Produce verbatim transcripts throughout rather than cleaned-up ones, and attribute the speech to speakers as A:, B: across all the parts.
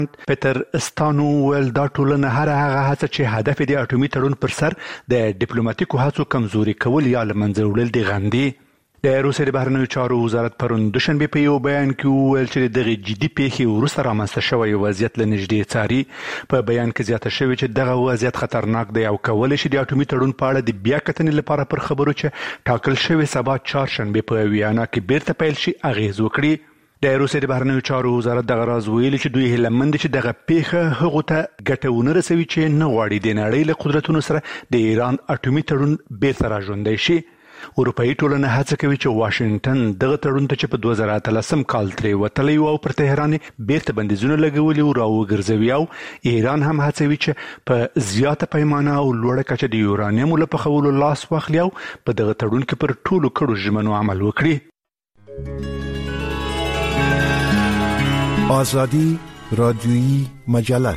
A: پیټر استانو ول دا ټولنه هر هغه هڅه چې هدف د اټومي تړون پر سر د ډیپلوماټیکو هڅو کمزوري کول یا لمنځه وړل دي غندي. د روسیې د بهرنیو چارو وزارت پرون دوشنبه په یو بیان کې وویل چې دغه جدي پیښې وروسته رامنځته شوی وضعیت له نږدې څاري. په بیان کې زیاته شوې چې دغه وضعیت خطرناک دی او کولی شي د اټومي تړون په اړه د بیا کتنې لپاره پر خبرو چې ټاکل شوی سبا چهارشنبه په ویانا کې بیرته پیل شي اغیز وکړي. د روسیې د بهرنیو چارو وزارت دغه راز ویلي چې دوی هیله مند چې دغه پیښه هغو ته ګټه ونه رسوي چې نه غواړي د نړۍ له قدرتونو سره د ایران اټومي تړون بیرته راژوندی شي. اروپایي ټولنه هڅه کوي چې واشنگټن دغه تړون ته چې په دوه زره اتلسم کال ترې وتلی و او پر تهران بیرته بندیزونه لګولي او راوګرځوي او ایران هم هڅوي چې په زیاته پیمانه او لوړه کچه د یورانیم له پخولو لاس واخلي او په دغه تړون کې پر ټولو کړو ژمنو عمل وکړي.
B: آزادی رادیویی مجله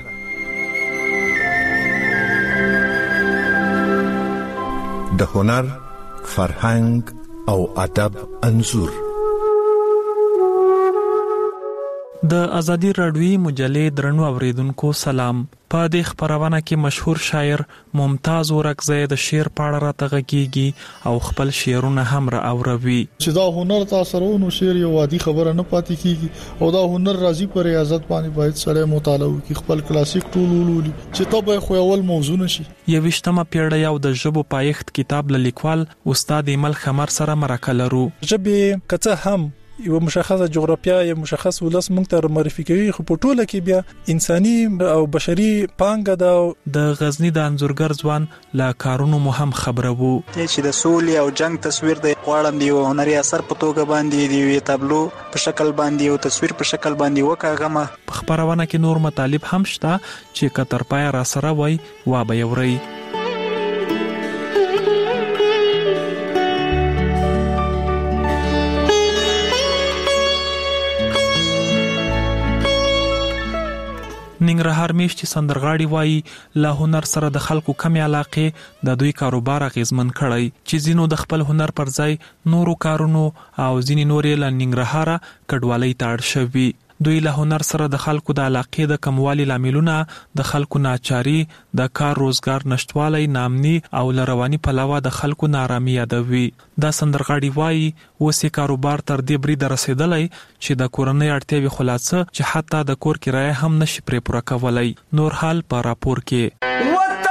B: د هنر، فرهنګ او ادب انځور.
C: د ازادي راډیویی مجلې درنو اوریدونکو سلام. په دې خبرونه کې مشهور شاعر ممتاز اورکزی د شعر په اړه راته غږیږي او خپل شعرونه هم را اوروي.
D: چې دا هنر تاسو نو شعر یو عادي خبره نه پاتې کیږي او دا هنر راځي پر ریاضت باندې باید سره مطالعه وکړي، خپل کلاسیک ټول ولولي چې ته به خو اول موضوع نشي.
C: یوشتمه پیړۍ او د ژبو پایښت کتاب لیکوال استاد ایمل خمر سره مرکه لرو.
E: ژبه کته هم یو مشخصه جغرافیا یا مشخص ولس موږ ته معرفي کوي، خو په ټوله کې بیا انساني او بشري پانګه ده.
C: د غزنی د انځورګر ځوان لا کارونو مهم خبره وو
F: چې د سولې او جنگ تصویر د غواړم دی هنري اثر په توګه باندې دی تابلو په شکل باندې او تصویر په شکل باندې وکاغمه.
C: په خبرونه کې نور مطالب هم شته چې کتر پای را سره وای وا به یوري. ننګرهار میشتي سندرغاړي وایي له هنر سره د خلکو کمی علاقه د دوی کاروبار اغیزمن کړی چې زینو د خپل هنر پر ځای نورو کارونو او ځینې نورې له ننګرهار کډوالۍ ته اړ شوي. دوی له هنر سره د خلکو د علاقې د کموالي لاملونه د خلکو ناچاري، د کار روزګار نشټوالی، نامني او لرواني پلوه د خلکو نارامي یادوي. دا سندرغاړي وایي اوس یې کاروبار تر دې برید رسیدلی چې د کورنۍ اړتیاوې خلاصه چې حتی د کور کرایه هم نشي پرې پوره کولی. نور حال په راپور کې.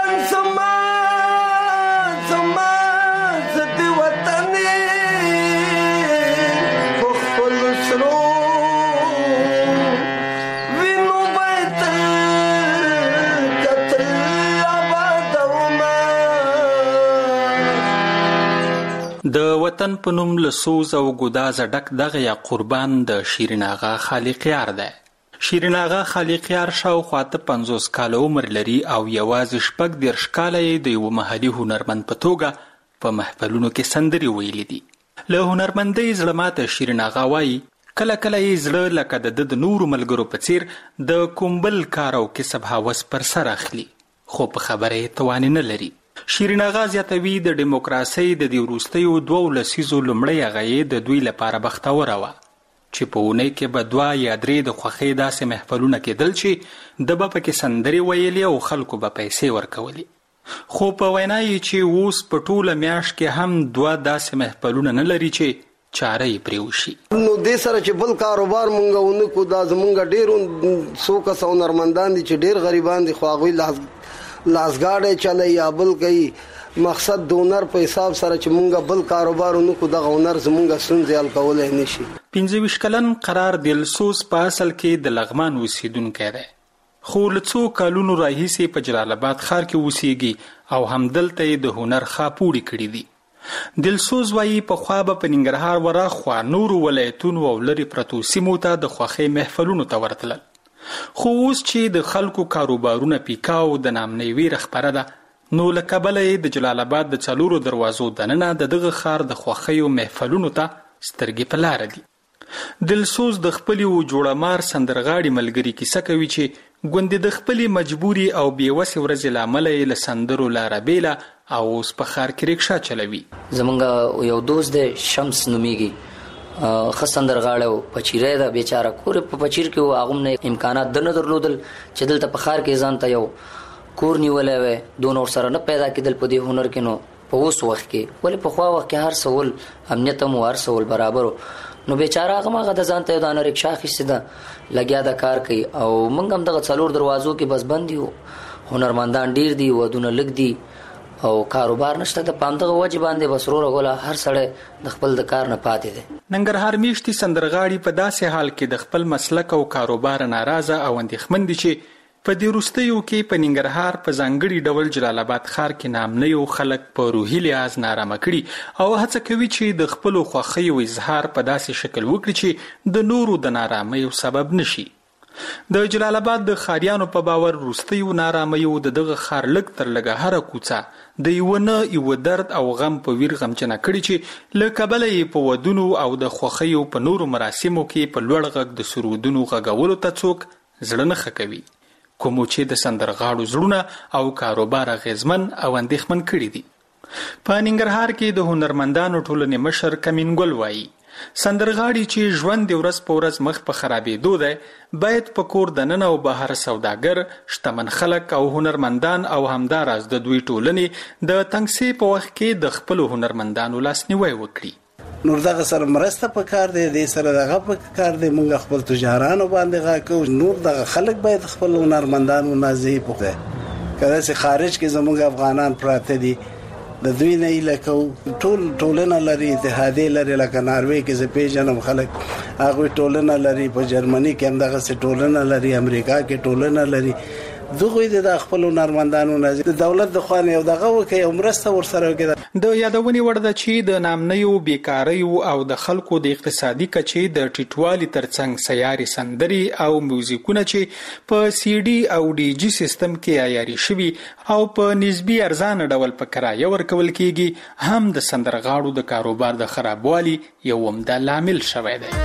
G: د وطن په نوم له سوز او ګداز ډک دغه یا قربان د شیرین آغا خالقیار ده. شیرین آغا خالقیار شاوخوا ته پنځوس کاله عمر لري او یوازې شپږ دېرش کاله یې د یوه محلي هنرمند په توګه په محفلونو کې سندرې ویلي دي. له هنرمندۍ زړه ماته شیرین آغا وایي کله کله یې زړه لکه د ده د نورو ملګرو په څیر د کوم بل کار او کسب هوس پر سر اخلي، خو په خبره یې توانې نه لري. شیرین آغا زیاتوي د دیموکراسۍ د دې وروستیو دوو لسیزو لومړۍ هغه یې د دوی لپاره بختوره وه چې په اونۍ کې به دوه یا درې د خوښۍ داسې محفلونه کېدل چې د به پکې سندرې ویلې او خلکو به پیسې ورکولې. خو په وینا یې چې اوس په ټوله میاشت کې هم دوه داسې محفلونه نه لري چې چاره یې پرې وشي.
H: نو دې سره چې بل کاروبار مونږ ونکو، دا زمونږ ډېر څو کسه هنرمندان دي چې ډېر غریبان دي، خو هغوی لاس لاسګاډی چلی یا بل کوي. مقصد د هنر په حساب سره چې مونږ بل کاروبار ونکو، دغه هنر زمونږ ستونزې حل کولی نه شي.
G: پنځه ویشت کلن قرار دلسوز په اصل کې د لغمان اوسیدونکی دی، خو له څو کلونو راهیسې په جلال آباد ښار کې اوسیږي او همدلته یې د هنر خاپوړي کړي دي. دلسوز وایي پخوا به په ننګرهار ورهاخوا نورو ولایتونو او لرې پرتو سیمو ته د خوښۍ محفلونو ته ورتلل، خو اوس چې د خلکو کاروبارونه پیکاو د نامنۍ ویره خپره ده، نو له کبله یې د جلال آباد د څلورو دروازو دننه د دغه ښار د خوښیو محفلونو ته سترګې په لاره دي. دلسوز د خپلې و جوړمار سندرغاړي ملګري کیسه کوي چې ګوندې د خپلې مجبوري او بېوسې ورځې له امله یې له سندرو لاره بیله او اوس په ښار کې رکشا چلوي.
I: زمونږ یو دوست دی شمس نومیږي، خسندرغاړو پچیرې دا بیچاره کور په پچیر کې هغه نه امکانات د نه درلودل چې دلته په خار کې ځان ته یو کور نیولې وې دون اور سره نه پیدا کېدل په دې هنر کې. نو په اوس وخت کې ولې په خوا وخت کې هر سوال امنیت هم هر سوال برابر نو بیچاره هغه ماغه د ځان ته د رکشا خسته ده لګیا د کار کوي او موږ هم دغه څلور دروازو کې بس بند یو. هنرمندان ډیر دي ودونه لګ دي او کاروبار نشته د پامدغه وجه باندې بسرور غولا هر سړی د خپل د کار نه پاتې دي.
G: ننګرهار میشتي سندرغاړي په داسې حال کې د خپل مسلک او کاروبار ناراضه او اندېښمن دي چې په دې وروستیو کې په ننګرهار په ځانګړي ډول جلال آباد ښار کې نامنیو خلک په روحي لحاظ نارامه کړي او هڅه کوي چې د خپلو خوښیو اظهار په داسې شکل وکړي چې د نورو د نارامیو سبب نشي. د جلال آباد د خاریانو په باور وروستیو نارامیو د دغه ښار لږ تر لږه هره کوڅه د یو نه یو درد او غم په ویر غمجنه کړي چې له کبله یې په ودونو او د خوښیو په نورو مراسمو کې په لوړ غږ د سرودونو غږولو ته څوک زړه نه ښه کوي، کومو چې د سندرغاړو زړونه او کاروبار اغیزمن او اندېښمن کړي دي. په ننګرهار کې د هنرمندانو ټولنې مشر کمین ګل وایي سندرغاړي چې ژوند د ورځ په ورځ مخ په خرابېدو دی باید په کور دننه او بهر سوداګر، شتمن خلک او هنرمندان او همداراز د دوی ټولنې د تنګسې په وخت کې د خپلو هنرمندانو لاسنیوی وکړي.
J: نور دغه سره مرسته په کار دی، د سره دغه په کار دی، موږ خپل تجارانو باندې غاکو. نور دغه خلک باید خپل هنرمندانو نازي پوهه کله چې خارج کې زموږ افغانان پراته دي د دوی نه لکه ټول ټولنه لري، اتحادیه لري، لکه ناروې کې زه پیژنم خلک هغه ټولنه لري، په جرمني کې هم دغه څه ټولنه لري، امریکا کې ټولنه لري. دغه د خپل هنرمندانو نه د دولت د خوانه یو دغه وکي او مرسته ورسره وکړي.
G: د یادونې وړ ده چې د نامنیو بیکاریو او د خلکو د اقتصادي کچې د ټیټوالي ترڅنګ سیاري سندري او میوزیکونه چې په سی ډي او ډي جی سیستم کې عیاري شوي او په نسبی ارزانه ډول په کرایه ورکول کیږي هم د سندرغاړو د کاروبار د خرابوالي یو عمده لامل شوی دی.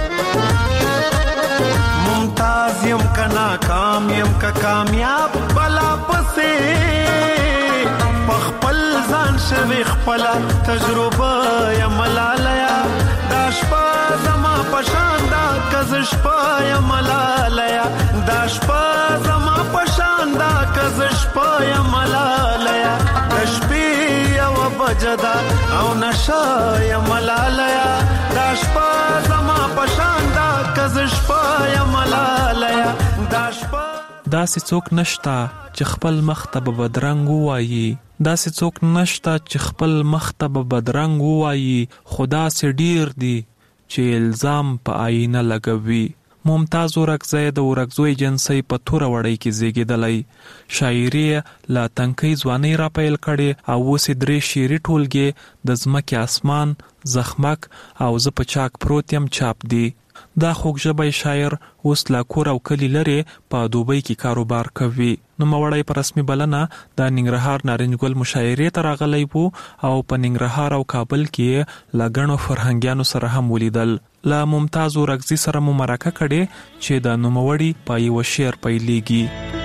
K: ممتاز یم کا ناکام یم کا کامیاب بلا پسې پخپل ځان شوی خپل تجربه یم ملالیا داشپا زما پشان دا کزشپا یم ملالیا داشپا زما پشان دا کزشپا یم ملالیا دشپی یو بجدا او نشا یم ملالیا داشپا زما پشان دا کزشپا یم ملالیا داشپا
C: داسې څوک نشتا چې خپل مخ ته به بدرنګ وایي، داسې څوک نشتا چې خپل مخ ته به بدرنګ وایي، خدا سي ډیر دي چې الزام په آینه لګوي. ممتاز ورکزی د ورکزوی جنسي په توره وړۍ کې زیږېدلی، شاعري لا تنکۍ ځوانۍ را پیل کړې او اوس درې شعري ټولګې د ځمکې اسمان، زخمک او زه په چاک پروت یم چاپ دي. دا خوږ ژبی شاعر اوس لا کور او کلی لري په دوبۍ کې کاروبار کوي. نوموړی په رسمي بلنه د ننګرهار نارنج ګل مشاعرې ته راغلی و او په ننګرهار او کابل کې له ګڼو فرهنګیانو سره هم ولیدل. له ممتاز ورکزي سره مو مرکه کړې چې د نوموړي په یو شعر پیلېږي.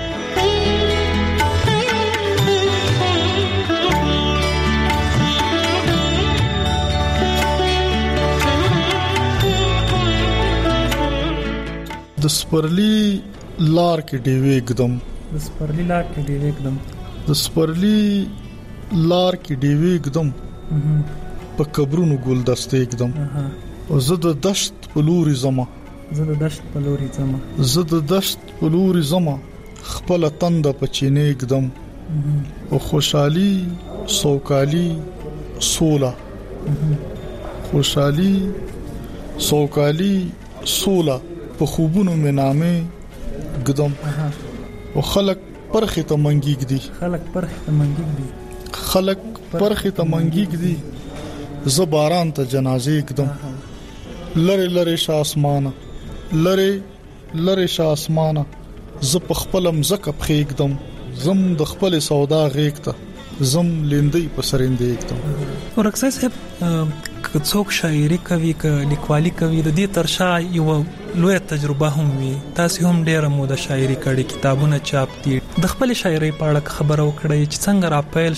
D: د سپرلی لار کې ډیوې اقدم
L: د سپرلی لار کې ډیوې اقدم
D: د سپرلی لار کې ډیوې اقدم په قبرونو ګلدسته اقدم او زه د دشت په لوري زما
L: زه د دشت په لوري زما
D: زه د دشت په لوري زما خپل تند په چینه اقدم او خوشحالي سوکالي سولا خوشحالي سوکالي سولا په خوبونو مې نامې قدم او خلق پرخه ته منګیګ دي
L: خلق پرخه ته منګیګ دي
D: خلق پرخه ته منګیګ دي زباران ته جنازې قدم لری لری ش اسمانه لری لری ش اسمانه ز په خپلم زکه په اقدم زم د خپل سودا غېکته زم لیندې په سرندې اقدم
L: ورکسای صاحب څوک شاعري کوي ک لیکوالي کوي د دې ترشا یو
C: لوی تجربه هم وي. تاسو هم ډېر مو د شاعري کړي، کتابونه چاپ دي. د خپل شاعري په اړه خبرو کړئ چې څنګه را پیل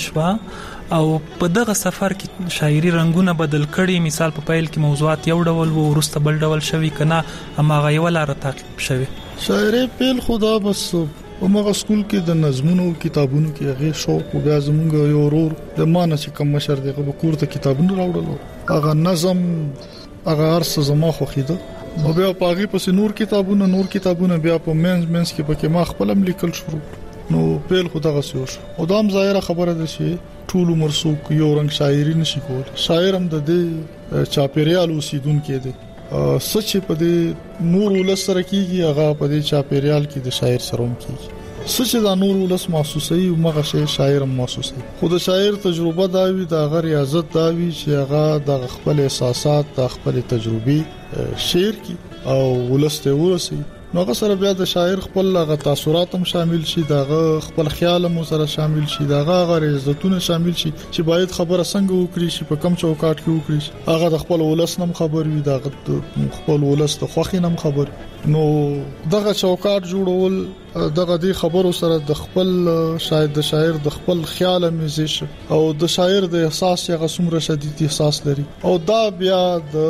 C: شو او په دغه سفر کې شاعري رنگونه بدل کړي. مثال په پیل کې موضوعات یو ډول وو، وروسته بل ډول شوي کنه، هماغه یو لار تعقیب شوي.
D: شاعري پیل خدا بس په مغه سکول کې د نظمونو کتابونو کې هغه شوق او بیا زمونږ یو ورور د مانه چې کوم مشر دی په کور ته کتابونه راوړل، هغه نظم هغه ارس زما خو خیده او بیا پاغي پس نور کتابونه نور کتابونه بیا په مینز مینز کې پکې ما خپلم لیکل شروع. نو پیل خو دغه سوش او دام ظاهره خبره ده چې ټول عمر څوک یو رنگ شاعري نشي کول. شاعر هم د دې چاپیریال اوسیدونکو دی، سچ په دې نور ولسره کیږي، هغه په دې چاپیریال کې د شاعر سره هم کیږي. سچ دا نور ولس محسوسي او مغه شی شاعر هم محسوسي. خود شاعر تجربه دا وی دا غیر ریاضت دا وی چې هغه د خپل احساسات د خپل تجربه شعر کی او ولسته ورسي. نو هغه سره بیا د شاعر خپل هغه تاثیرات هم شامل شي، دغه خپل خیال هم سره شامل شي، دغه غیر عزتونه شامل شي چې باید خبره څنګه وکړي شي، په کم چوکاټ کې وکړي شي. هغه د خپل ولس نم خبر وي، دغه خپل ولس د خوخي نم خبر. نو دغه چوکاټ جوړول دغه دی خبرو سره د خپل شاید د شاعر د خپل خیال مزیش او د شاعر د احساس یا غسمره شدید احساس لري او دا بیا د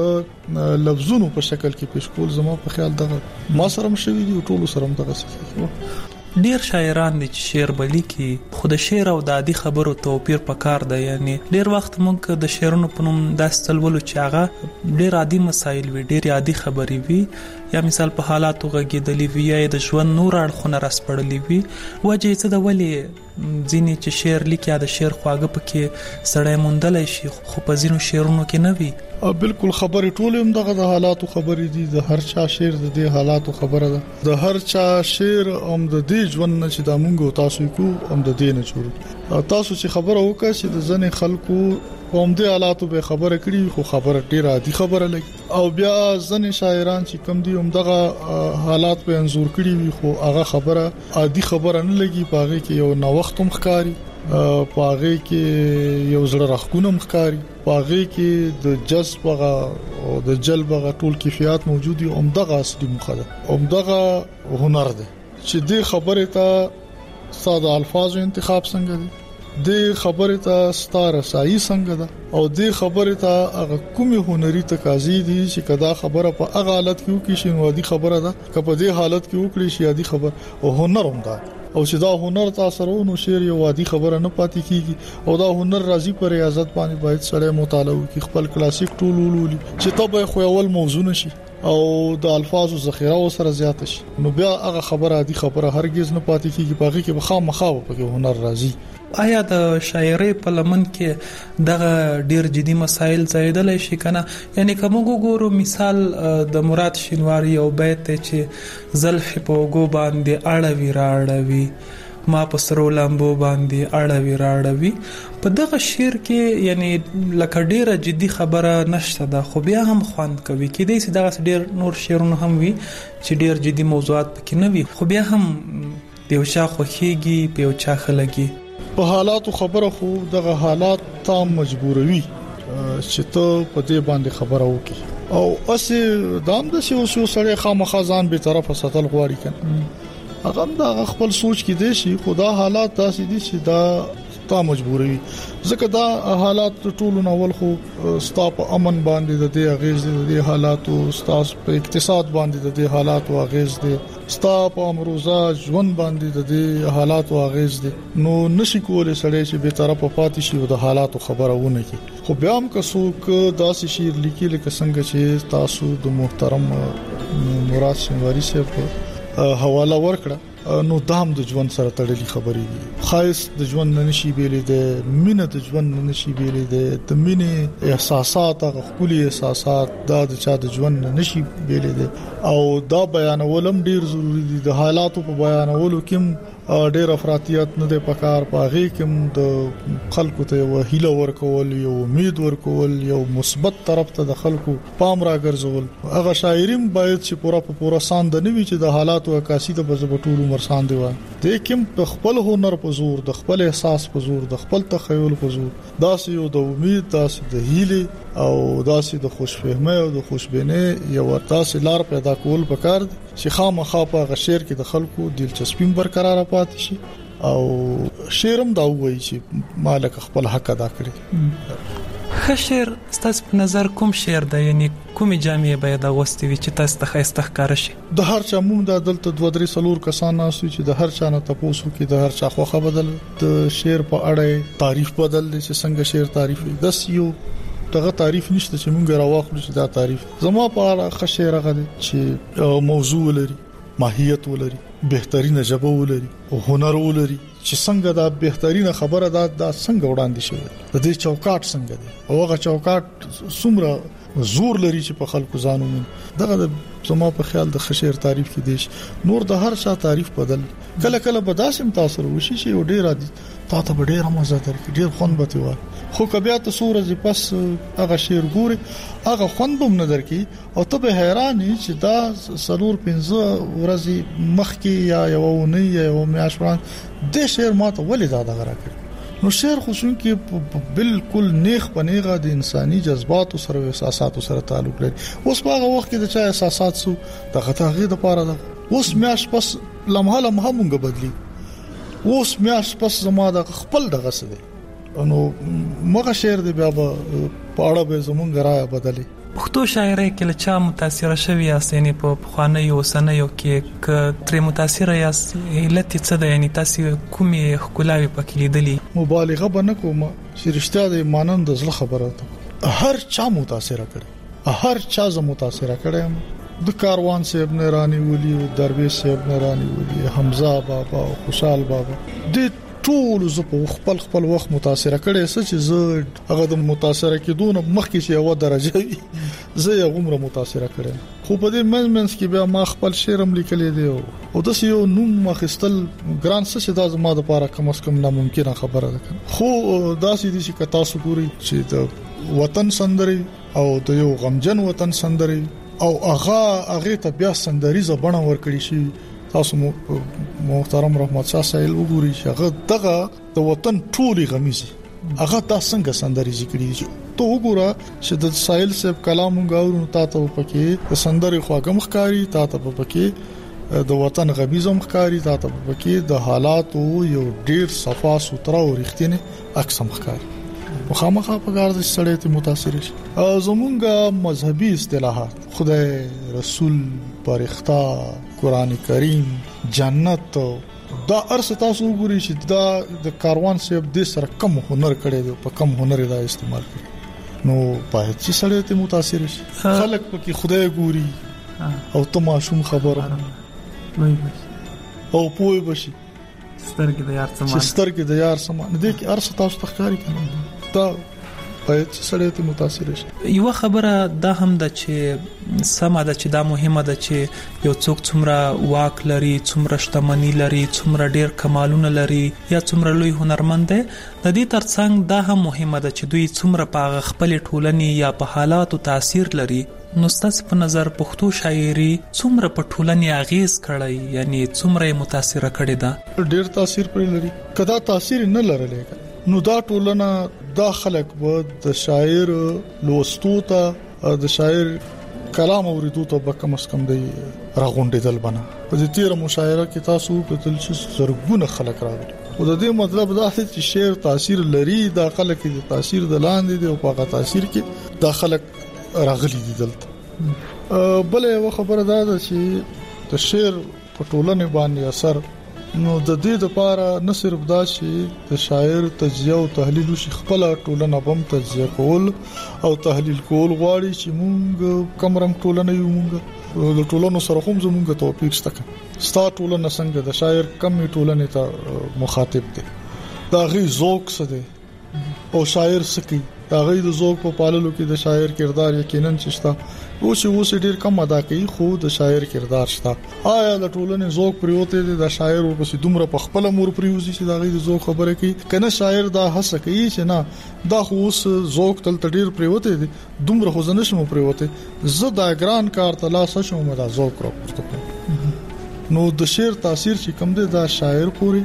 D: لفظونو په شکل کې پیش کول زما په خیال دغه ما سره مشوي دي ټول سره دغه څه.
C: ډیر شاعران دي چې شعر بلی کې خود شعر او د عادي خبرو توپیر پکار دی. یعنی ډیر وخت موږ د شعرونو په نوم داسې تلولو چې هغه ډیر عادي مسایل وي، ډیر عادي خبرې وي، یا مثال په حالاتو غږیدلې وي، یا د ژوند نور اړخونه راسپړلې وي. وجه څه د ولې ځینې چې شعر لیکي یا د شعر خواږه پکې سړی موندلای شي خو په ځینو شعرونو کې نه وي.
D: بالکل خبرې ټول هم دغه د حالاتو خبرې دي، د هر چا شعر د دې حالاتو خبره ده، د هر چا شعر هم د دې ژوند نه چې د مونږ تاسو کو هم د دې نه جوړ. تاسو چې خبره وکړه چې د ځنې خلکو هم د حالاتو به خبره کړي خو خبره ډیره عادي خبره لګي، او بیا ځنې شاعران چې کم دي هم دغه حالات په انزور کړي وي خو هغه خبره عادي خبره نه لګي. پاغه کې یو نو وخت مخکاری، پاغه کې یو زړه راخونه مخکاری، پاغه کې د جذب او د جلب غ ټول کیفیت موجود دي. هم دغه اصلي مخه هم دغه هنر دی چې د خبره ته ساده الفاظ انتخاب څنګه دي، د خبره ته ستاره سایي څنګه ده، او د خبره ته هغه کومي هنري تقاضي دي چې کدا خبره په هغه حالت کې وکړي شي نو دي خبره ده، که په دې حالت کې وکړي شي دي خبر او هنر هم ده. او چې دا هنر تاثیر ونو شعر یو عادي خبره نه پاتې کیږي او دا هنر راځي پر ریاضت باندې باید سره مطالعه وکړي، خپل کلاسیک ټول ولولي چې ته به خو اول موضوع نشي او د الفاظو ذخیره سره زیات شي نو بیا هغه خبره عادي خبره هرگز نه پاتې کیږي، باقي کې بخامخا په هنر راځي.
C: آیا د شاعرۍ په لمن کې دغه ډیر جدي مسایل زیاتېدل شي کنه؟ یعنی کوم وګورو مثال د مراد شینواری او بیت چې زلف په وګو باندې اړوي راړوي ما په سرو لامبو باندې اړوي راړوي، په دغه شعر کې یعنی لکه ډیره جدي خبره نشته ده خو بیا هم خوند کوي. کېدای شي دغه ډیر نور شعرونه هم وي چې ډیر جدي موضوعات پکې نه وي خو بیا هم په چا خوخيږي په چا خلګي.
D: په حالاتو خبره خو دغه حالات ته مجبوروي چې ته په دې باندې خبره وکړي او اسی دام د شی اوسو سره خامخا ځان به طرفه ساتل غواړي کنه هغه د خپل سوچ کې دي شي خدا حالات داسې دي چې دا تا مجبوروي ځکه دا حالات ټولو ناول خو ستا په امن باندې د دې اغیز دي، حالاتو ستا په اقتصاد باندې د دې حالاتو اغیز دي، ستا په امروزه ژوند باندې د دې حالاتو اغیز دي. نو نشي کولای سړی چې به طرفه پاتې شي او د حالاتو خبره ونه کړي. خو بیا هم که څوک داسې شعر لیکي لکه څنګه چې تاسو د محترم مراد شینواری صاحب حواله ورکړه نو دام د ژوند سره تړلې خبرې دي. خاص د ژوند نشي بیلې ده، مینه د ژوند نشي بیلې ده، د مینه احساسات هغه خولي احساسات دا د چا د ژوند نشي بیلې ده او دا بیانولم ډیر ضروری دي. د حالاتو په بیانولو کې ډیر افراطیت نه ده پکار، پاغي کې د خلکو ته وهیله ورکول، یو امید ورکول، یو مثبت طرف ته د خلکو پام راګرځول. هغه شاعریم باید چې پورا په پورا ساند نه وي چې د حالاتو عکاسي د بزبټولو مرسان دی و د کوم په خپل هنر په زور د خپل احساس په زور د خپل تخیل په زور داسې یو د امید داسې د هیله او داسې د خوشفهمۍ او د خوشبینۍ یو تاسې لار پیدا کول پکار دي چې خامخا په غشیر کې د خلکو دلچسپي برقرار پاتې شي او شیرم دا وایي چې مالک خپل حق ادا کړي.
C: خشیر ستاسو په نظر کوم شعر دی یعنی کومې جامې باید اغوستې وي چې تاسو ته ښایسته ښکاره شي؟
D: د هر چا موږ د دلته دوه درې څلور کسان ناستو چې د هر چا نه تاسو کې د هر چا خوخه بدل د شعر په اړه تعریف بدل دي چې څنګه شعر تعریف دي داس یو دغه تعریف نشته چې موږ راوخلو چې دا تعریف زما په اړه خشیر غږ چې موضوع لري ماهیت ولري بهترینه جبه ولري او هنر ولري چې څنګه دا بهترینه خبره دا د څنګه وړاندې شوی د دې چوکاټ څنګه دی او هغه چوکاټ څومره زور لري چې په خلکو ځانو دغه زما په خیال د خشیر تعریف کې دیش نور د هر چا تعریف بدل کله کله به داسم تاثیر وشي چې ډیر عادي تا ته ډیر مزه درکړي ډیر خوند به تیوار خو کبیا ته سورې پس هغه شعر ګوري هغه خوند هم نه درکې او ته به حیران چې دا سلور پنځه ورځې مخکې یا یو نه یو میاشت وړاندې د شعر ماته ولې دا دغه راکړي نو شعر خو څنګه بالکل نیخ پنیغه د انساني جذبات سره او احساسات سره تعلق لري اوس په هغه وخت کې د چا احساسات سو د غتاغي د پاره ده اوس میاش پس لمحه لمحه مونږ بدلی اوس میاش پس زما د خپل دغه څه دي نو مغه شعر دی بیا په اړه به زمونږ راي بدلی
C: پښتو شاعرۍ کې له چا متاثر شوی یاست یعنی په خوانه یو سنه یو کې ک تر متاثر یاست علت څه ده یعنی تاسو کومې خلاوي پکې لیدلی
D: مبالغه بنه کوم چې رښتیا د مانند زړه خبره ده هر چا متاثر کړي هر چا ز متاثر کړي د کاروان صاحب نه رانی ولی او درویش صاحب نه رانی ولی حمزه بابا او خوشحال بابا د ټول ز په خپل خپل وخت متاثر کړي څه چې زه هغه د متاثر کېدون مخکې چې یو درجه وي زه یې عمره متاثر کړم خو په دې منځ کې بیا ما خپل شعرم لیکلی دی او د یو نوم مخستل ګران څه چې دا زما د لپاره کم از کم ناممکنه خبره ده خو داسې دي چې تاسو ګوري چې د وطن سندري او د یو غمجن وطن سندري او هغه هغه ته بیا سندريزه بڼه ورکړي شي تاسو محترم رحمت شاه سایل وګوري چې هغه دغه د وطن ټولي غمیزي هغه تاسو څنګه سندريزي کړی ته وګوره چې د سایل صاحب کلام غاورو تاسو پکې د سندري خواګم ښکاری تاسو پکې د وطن غمیزم ښکاری تاسو پکې د حالات او یو ډیر صفا سوتره او رښتینه اقسام ښکاری مخامخه په کار د سړی ته متاثر شي او زمونږه مذهبي اصطلاحات خدای رسول پرښتا قران کریم جنت دا ارس تاسو وګورئ چې دا د کاروان صاحب د سره کم هنر کړي دی په کم هنر دا استعمال کړي نو په چې سړی ته متاثر شي خلک پکې خدای ګوري او تماشوم خبره او پوي بشي
C: سترګې د یار سمان
D: سترګې د یار سمان دې کې ارس تاسو تخکاری کنه دا باید سړی ته متاثر شي
C: یو خبره دا هم د چې سمه ده چې دا مهمه ده چې یو څوک څومره واک لري څومره شتمنۍ لري څومره ډیر کمالونه لري یا څومره لوی هنرمند دی د دې ترڅنګ دا هم مهمه ده چې دوی څومره په خپل ټولنې یا په حالاتو تاثیر لري نو ستاسو په نظر پښتو شاعري څومره په ټولنې اغیز کړی یعنی څومره متاثر کړی ده
D: ډیر تاثیر پرې لري کدا تاثیر نه لرلې نو دا ټولنه دا خلک به د شاعر لوستو ته د شاعر کلام اوریدو ته به کم از کم دی راغونډېدل بنا په دې تیر مشاعره کې تاسو په تل چې زرګونه خلک راغلي او د دې مطلب دا دی چې شعر تاثیر لري دا خلک د تاثیر د لاندې دی او په هغه تاثیر کې دا خلک راغلي دي دلته بل یو خبره دا ده چې د شعر په ټولنه باندې اثر نو د دې لپاره نه صرف دا چې د شاعر تجزیه او تحلیل شي خپل ټولنه بم تجزیه کول او تحلیل کول غواړي چې مونږ کمرم ټولنه یو مونږ د ټولنو سره هم زمونږ توپیر شته ستا ټولنه څنګه د شاعر کمې ټولنه ته مخاطب دي دا غي ذوق څه دی او شاعر سکی دا غي د ذوق په پاللو کې د شاعر کردار یقینا شته او چې اوس ډیر کم ادا کوي خو د شاعر کردار شته آیا د ټولنې ذوق پریوته دي د شاعر او په دومره په خپل امور پریوزي چې دا غي د ذوق خبره کوي کنه شاعر دا هڅه کوي چې نه دا خو اوس ذوق تل ډیر پریوته دي دومره خو زنه شمو پریوته زه دا ګران کار تلاش شوم دا ذوق راپورته کوم نو د شعر تاثیر چې کوم دی دا شاعر پوری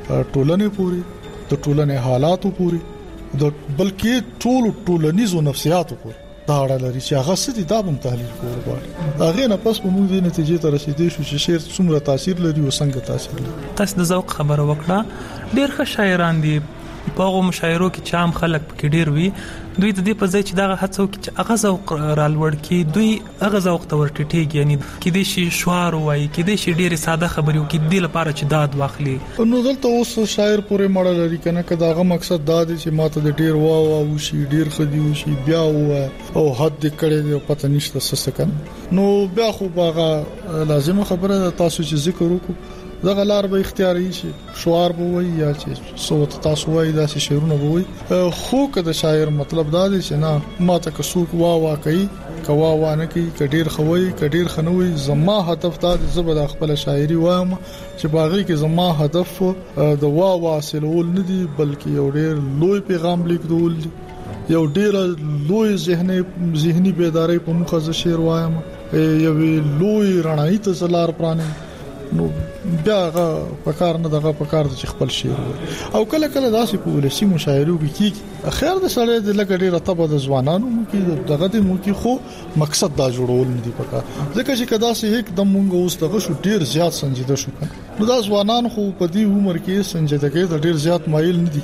D: ټولنې پوری د ټولنې حالاتو پوری د بلکې ټول ټولنیزو نفسیاتو پوری دا اړه لري چې هغه ستې دا هم تحلیل کول غواړي دا غي نه پس په موږ د نتیجې ته رسیدې شو چې شعر څومره تاثیر لري او څنګه تاثیر لري.
C: تاسو د ذوق خبره وکړه ډېر ښه شاعران دي په هغه مشاعرو کې چې عام خلک پکې ډېر وي دوی د دې په ځای چې دا هڅه وکړي چې هغه ذوق رالوړ کړي دوی هغه ذوق ته ورټیږي یعنی کې دې شي شعار وایي کې دې شي ډېر ساده خبرې وکړي د دې لپاره چې داد واخلي.
D: نو دلته اوس شاعر پورې مړه لري کنه که داغه مقصد دا دی چې ماته د ډېر وا وا وشي ډېر خدي وشي بیا و او حد کړي دی پته نشته سسکن نو بیا خو باغه لازم خبره تاسو چې ذکر وکړو دغه لار به اختیاري شي شعار به وي یا چې صوت تاسو وایي دا چې شعرونه به وي خو که د شاعر مطلب دا دی چې نه ماته که څوک وا وا کوي کوا وا نه کوي کډیر خوي کډیر خنوي زما هدف دا دی زبر خپل شاعري وایم چې باغی کې زما هدف د وا وا سلول نه دی بلکې یو ډیر لوی پیغام لیکدول دی یو ډیر لوی ذهني ذهني بیداری په مخه ز شعر وایم یو لوی رڼایي ته زلار پرانه نو بیا هغه پکار نه دغه پکار د خپل شعر او کله کله داسې په ولسی مشاعرو کې کی خیر د سړی د لګ ډیره طبه د ځوانانو مو کې دغه د مو کې خو مقصد دا جوړول نه دی پکار ځکه چې کدا سه یک دم مونږ اوس دغه شو ډیر زیات سنجیده شو نو دا ځوانان خو په دې عمر کې سنجیدګي د ډیر زیات مایل نه دي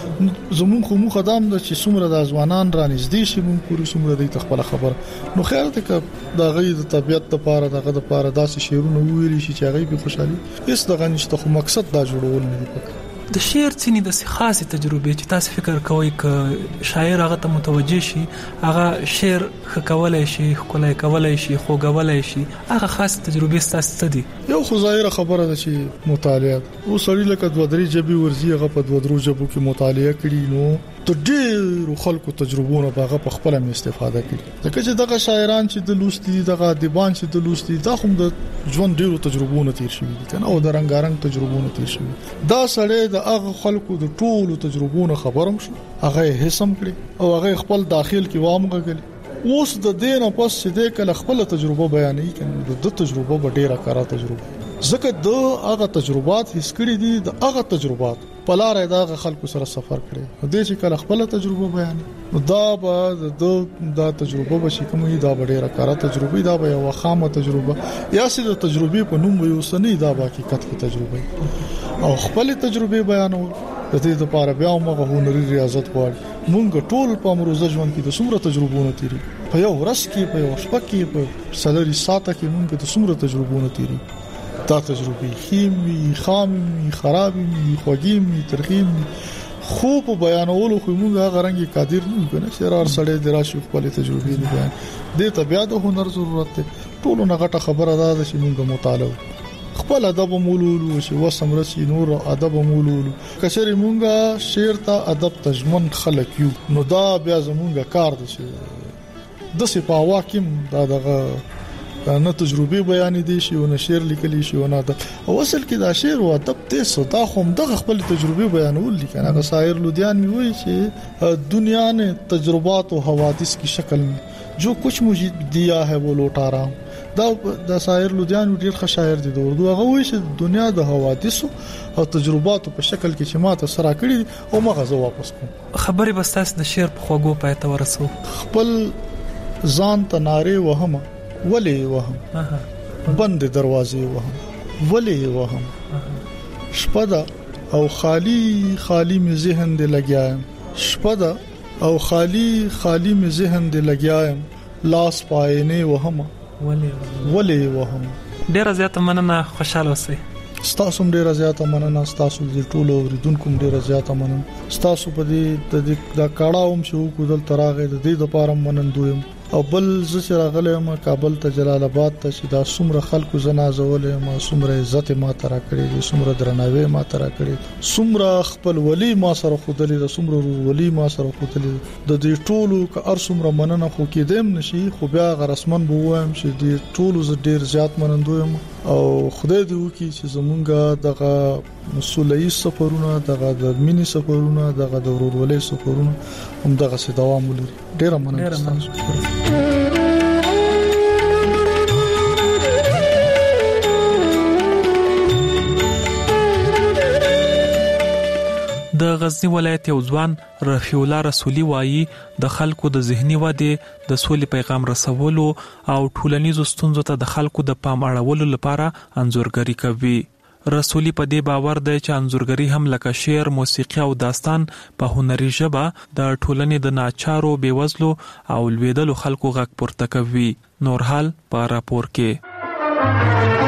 D: زمون خو مو خدام د چې څومره د ځوانان را نږدې شي مونږ پوری څومره د خپل خبر نو خیر ته ک دا غي د طبيعت لپاره دغه لپاره داسې شعرونه ویلي شي چې هغه به خوشحالي هیڅ دغه نشته خو مقصد دا جوړول نه دی.
C: د شعر څنګه د خاصه تجربه چې تاسو فکر کوئ ک شاعر هغه ته متوجه شي هغه شعر خکولای شي خلای کولای شي خوګولای شي هغه خاصه تجربه ستاسو دي.
D: یو خو ظاهره خبره ده چې مطالعه او سړی لکه دوه درې جبي ورزي هغه په دوه درو جبو کې مطالعه کړي نو ته ډېر خلکو تجربونه هغه په خپل هم استفاده کړي ځکه چې دغه شاعران چې د لوستي دغه ادیبان چې د لوستي دا هم د ژوند ډېرو تجربونه تیر شوي دي کنه او د رنگارنګ تجربونه تیر شوي دا سړی د هغه خلکو د ټولو تجربونه خبرم شو هغه هیڅم کړي او هغه خپل داخل کې وامغه کړي اوس د دینه پس چې د کله خپل تجربه بیانې کړي د تجربه به ډیره کارا تجربه ځکه د هغه تجربات هیڅ کړي دي د هغه تجربات په لار د خلکو سره سفر کړي د چې کله خپل تجربه بیان نو دا به د دا تجربه به شي کومه دا ډیره کارا تجربه دا به یو خامه تجربه یا سې د تجربه په نوم یو سنې دا به حقیقت کې تجربه او خپل تجربه بیانول د دې لپاره بیا موږ هنري ریاضت غواړي مونږ ټول په امروزه ژوند کې د څومره تجربهونه تیری په یو ورځ کې په یو شپه کې په سلري ساعته کې مونږ د څومره تجربهونه تیری دا تجربه خیمي خامي خرابي خوږي ترخیم خو په بیانولو خو موږ هغه رنګي قادر نه کنه شرار سړی دراشي خپل تجربه نه بیان د طبيعت هنر ضرورت ته ټول نه غټه خبره ده چې موږ مطالعه خپل ادب مولولو چې وسم رسي نور ادب مولولو کچري مونږه شعر ته ادب تجمن خلق یو نو دا بیا زمونږه کار دي چې د سپاوا کیم دا دغه نه تجربه بیان دي شي او نه شعر لیکلی شي او نه د او اصل کې دا شعر او ادب ته صدا هم دغه خپل تجربه بیانول دي کنه شاعر لودیان می وایي چې دنیا نے تجربات او حوادث کی شکل میں جو کچھ مجھے دیا ہے وہ لوٹا رہا ہوں دا د شاعر لودیان ډیر ښه شاعر دي د اردو هغه وایي چې دنیا د حوادث او تجربات په شکل کې چې ماته سره کړی او ما غزو واپس کوم
C: خبرې بس تاسو د شعر په خوګو پای ته ورسو
D: خپل ځان ته ناره وهم ولی وهم بند دروازې وهم ولی وهم شپدا او خالی خالی می ذهن دې لګیایم شپدا او خالی خالی می ذهن دې لګیایم لاس پاینه وهم
C: ولی
D: ولی وهم
C: ډیر زیات مننه خوشاله اوسئ
D: ستاسو ډیر زیات مننه ستاسو د ټولو ریدونکو ډیر زیات مننه ستاسو په دې د دا کاړاوم شو کو دل تراغه د دې لپاره منندویم او بل زه راغلم کابل ته جلال آباد ته چې دا څومره خلکو زنازولې ما څومره عزت ما ترا کړې څومره درناوی ما ترا کړې څومره خپل ولی ما سره خودلې د څومره ولی ما سره خودلې د دې ټولو ک ار څومره مننه خو کېدم نشي خو بیا رسمن بووایم چې دې ټولو ز ډیر زیات منندویم او خدای دې وکړي چې زمونږه دغه مسولې سفرونه دغه د مینی سفرونه دغه د ورورولۍ سفرونه هم دغه سي دوام ولري ډیر مننه
C: د غزنی ولایت یو ځوان رفیع الله رسولي وایي د خلکو د ذهني ودې د سولې پیغام رسولو او ټولنیزو ستونزو ته د خلکو د پام اړولو لپاره انځورګري کوي. رسولي په دې باور دی چې انځورګري هم لکه شعر، موسیقي او داستان په هنري ژبه د ټولنې د ناچارو، بیوزلو او لویدلو خلکو غږ پورته کوي. نور حال په راپور کې.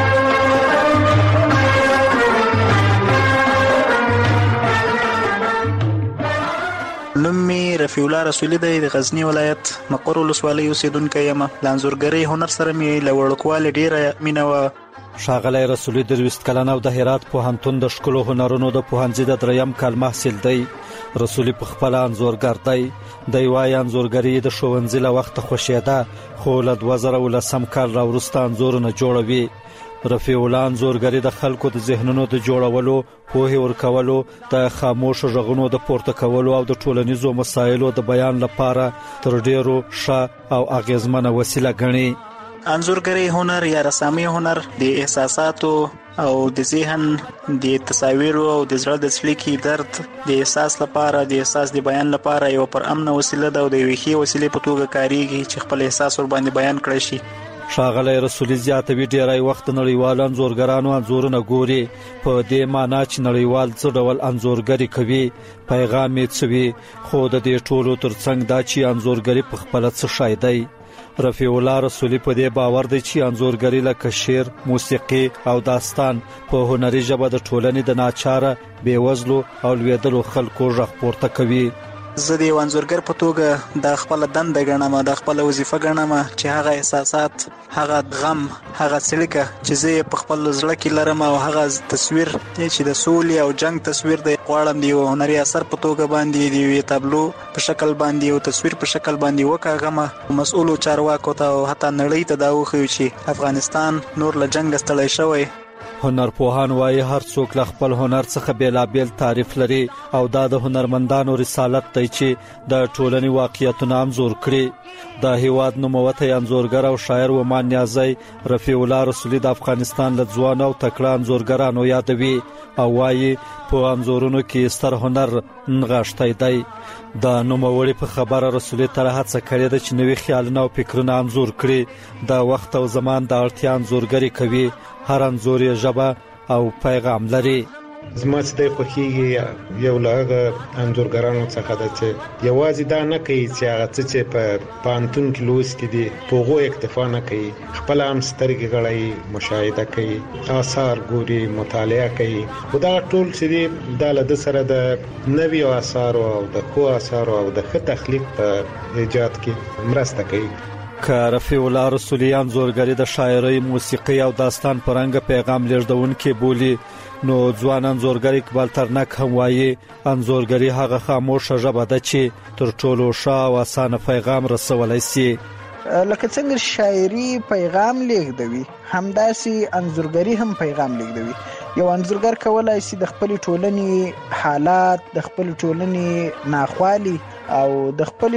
F: نوم می رفیع الله رسولي دی، د غزنی ولایت مقر ولسوالۍ اوسیدونکی یم. د انځورګرۍ هنر سره می له وړوکوالي ډیره مینه وه.
M: ښاغلی رسولي درویشت کلن او د هرات پوهنتون د ښکلو هنرونو د پوهنځي د دریم کال محصل دی. رسولي په خپله انځورګر دی. دی وایي انځورګري د ښوونځي له وخته خوښېده، خو له دوه زره اوولسم کال راوروسته انځورونه جوړوي. رفیع الله انځورګري د خلکو د ذهنونو د جوړولو، پوهې ورکولو، د خاموشو غږونو د پورته کولو او د ټولنیزو مسایلو د بیان لپاره تر ډیرو ښه او اغیزمنه وسیله ګڼي.
F: انځورګرۍ هنر یا رسامي هنر د احساساتو او د ذهن د تصاویرو او د زړه د څړیکې درد د احساس لپاره، د احساس د بیان لپاره یو پر امنه وسیله ده او د یوې ښې وسیلې په توګه کاریږي چې خپل احساس ور باندې بیان کړی شي.
M: ښاغلی رسولي زیاتوي ډیری وخت نړیوال انځورګرانو انځورونه ګوري، په دې معنا چې نړیوال څه ډول انځورګري کوي، پیغام یې څه وي، خو د دې ټولو ترڅنګ دا چې انځورګري په خپله څه شی دی. رفیع الله رسولي په دې باور دی چې انځورګري لکه شعر، موسیقي او داستان په هنري ژبه د ټولنې د ناچاره، بیوزلو او لویدلو خلکو غږ پورته کوي.
F: زه د یو انځورګر په توګه د خپل دنده ګڼم، د خپل وظیفه ګڼم چې هغه احساسات، هغه غم، هغه څړیکه چې زه په خپل زړه کې لرم او هغه تصویر چې د سولې او جنگ تصویر دی غواړم د یو هنري اثر په توګه باندې د یوې تابلو په شکل باندې او تصویر په شکل باندې وکاږم. مسؤلو چارواکو ته او حتی نړۍ ته دا وښیو چې افغانستان نور له جنګ ستړی شوی.
M: هنرپوهان وایي هر څوک له خپل هنر څخه بیلابیل تعریف لري او دا د هنرمندانو رسالت دی چې د ټولنې واقعیتونه انځور کړي. د هیواد نوموتی انځورګر او شاعر ومان نیازی رفیع الله رسولي د افغانستان له ځوان او تکړه انځورګرانو یادوي او وایي په انځورونو کې ستر هنر نغښتی دی. د نوموړي په خبره رسولي تر هڅه کړې ده چې نوي خیالونه او فکرونه انځور کړي. د وخت او زمان د اړتیا انځورګري کوي. هر انځور یې ژبه او پیغام لري.
N: زما چې د خوښیږي یو له هغه انځورګرانو څخه ده چې یوازې دا نه کوي چې هغه څه چې په پوهنتون کې لوستي دي په هغو اکتفا نه کوي، خپله هم سترګې غړوي، مشاهده کوي، آثار ګوري، مطالعه کوي. خو دغه ټول چې دي دا له ده سره د نویو آثارو او د ښو آثارو او د ښه تخلیق په ایجاد کې مرسته کوي.
M: که رفیع الله رسولي انځورګري د شاعرۍ، موسیقي او داستان په رنګ پیغام لیږدونکي بولي، نو ځوان انځورګر اقبال ترنک هم وایي انځورګري هغه خاموشه ژبه ده چې تر ټولو ښه او اسانه پیغام رسولی سي.
O: لکه څنګه شاعري پیغام لیږدوي، همداسې انځورګري هم پیغام لیږدوي. یو انځورګر کولای شي د خپل ټولنې حالات، د خپل ټولنې ناخوالي او د خپل